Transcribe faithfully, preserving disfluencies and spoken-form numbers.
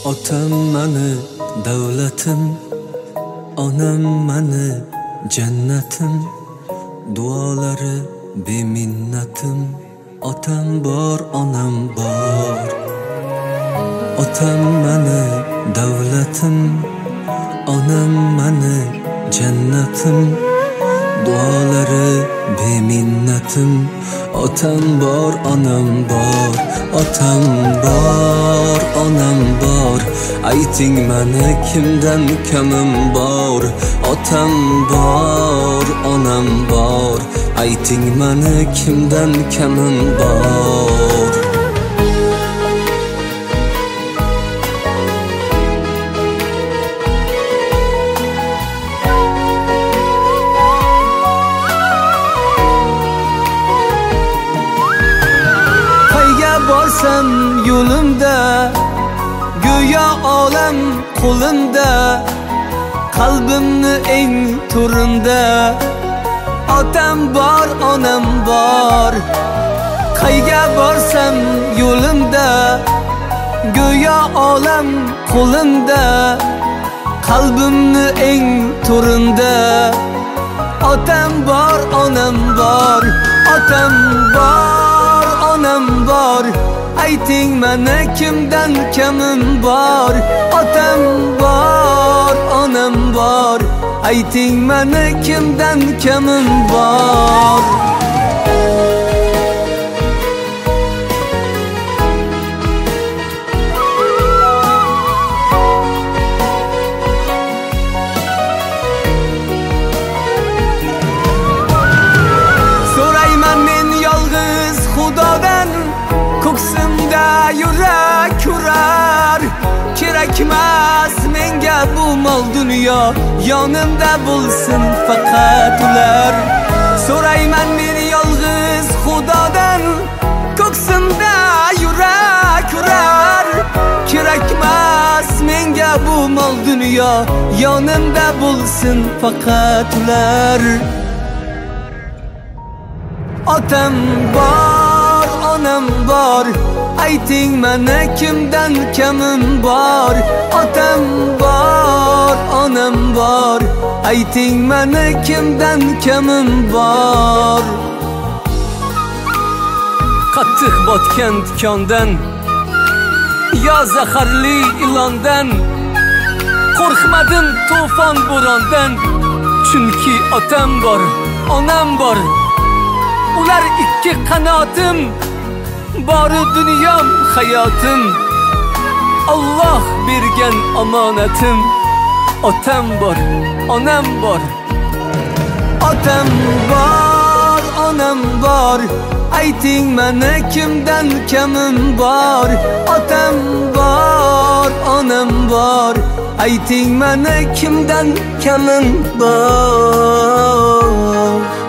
Otam mani davlatim, onam mani jannatim, duolari beminnatim. Otam bor, onam bor. Otam mani davlatim, onam mani jannatim, duolari beminnatim. Otam bor, onam bor. Otam bor, onam bor. Ayting mani kimdan kamim bor. Otam bor, onam bor. Ayting mani kimdan kamim bor. Borsam yo'limda, go'yo olam qo'limda, qalbimni eng to'rinda. Otam bor, onam bor. Qayga borsam yo'limda, go'yo olam qo'limda, qalbimni eng to'rinda. Otam bor, onam bor. Otam bor, onam bor. Ayting mana kimdan kamim bor. Otam bor, onam bor. Ayting mana kimdan kamim bor. So'rayman men yolg'iz Xudodan, ko'ksimda yurak urar. Kerakmas menga bu mol dunyo, yonimda bo'lsin faqat ular. So'rayman men yolg'iz Xudodan, ko'ksimda yurak urar. Kerakmas menga bu mol dunyo, yonimda bo'lsin faqat ular. Otam bor, onam bor. Ayting mana kimdan kamim bor. Otam bor, onam bor. Ayting mana kimdan kamim bor. Qattiq botgan tikondan, yo zaharli ilondan, qo'rqmadim to'fon bo'rondan. Chunki otam bor, onam bor. Ular ikki qanotim, bori dunyom hayotim. Alloh bergan omonatim. Otam bor, onam bor. Otam bor, onam bor. Ayting mana kimdan kamim bor. Otam bor, onam bor. Ayting mana kimdan kamim bor.